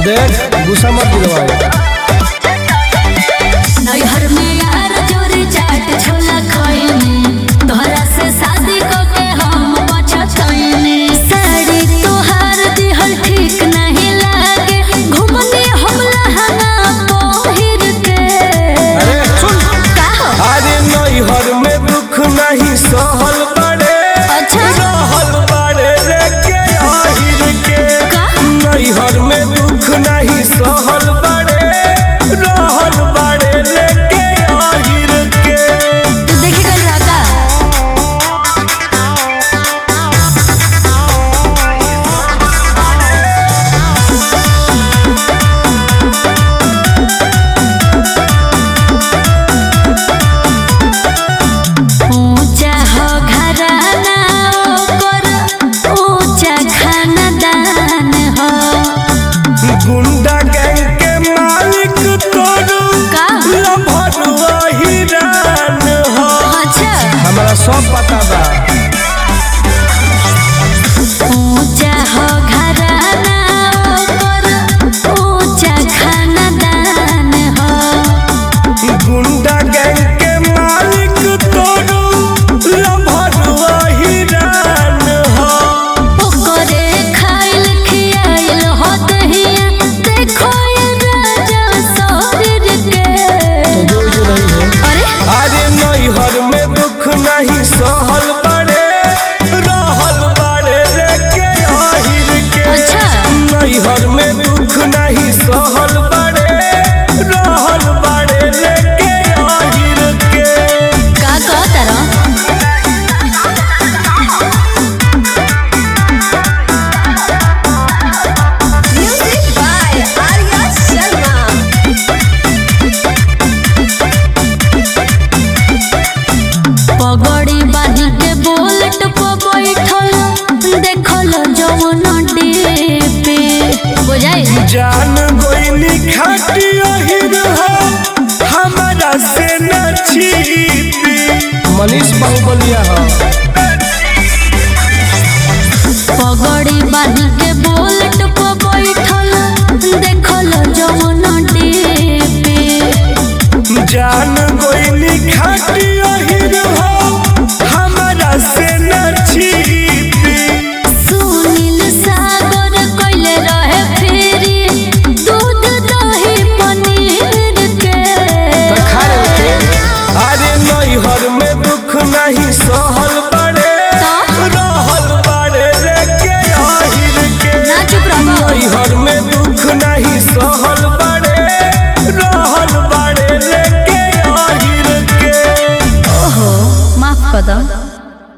देख गुस्सा मत दिलवाओ। नैहर में यार चोरी चाट छोला खइनी, तोहरा से शादी को के हम पछतइनी। साड़ी तोहार दिहल ठीक नहीं लागे, घुमनी हम लहंगा पहिर के। अरे सुन का हो? अरे नैहर में दुख नहीं सहल बड़े, अच्छा रहल बड़े रे के आहिर के। नैहर में दुख नहीं सहल बड़े, रहल बड़े रे के आहिर के। तू देखे गल रहा का? ऊंचा हो घराना ओकर, ऊंचा खानदान हो। गुंडा गैंग के मालिक तोरू का? लभरुआ हिरान हो। अच्छा हमरा सब पता बा। ऊंचा हो घराना ओकर, ऊंचा खानदान हो। गुंडा गैंग के मालिक तोरू लभरुआ हिरान हो। ओकरे खाइल खियाइल होत हिया, देखो ये राजा शरीर के। अरे अरे नैहर में दुख नहीं सहल बड़े, रहल बड़े रे के आहिर के। अच्छा नैहर में दुख नहीं सहल बड़े, रहल बड़े रे के आहिर के। का कहता रहो? Music by Arya Sharma। पगड़ी बांधी के बुलेट पे बैठल, देखल जवन डीपी। बुझाई जान गोइनी खाटी अहिर हो, हमारा से न छिपी। मनीष बाहुबलिया हो। पगड़ी बांधी के बुलेट पे बैठल, देखल जवन डीपी। जान गोइनी खाटी अहिर हो, हमारा से न छिपी। सुनील सागर कइले रहे फेरी, दूध दही पनीर के। अरे नैहर में दुख नहीं सहल बड़े, तो? रहल बड़े रे के आहिर के। ना चुप रहो। नैहर में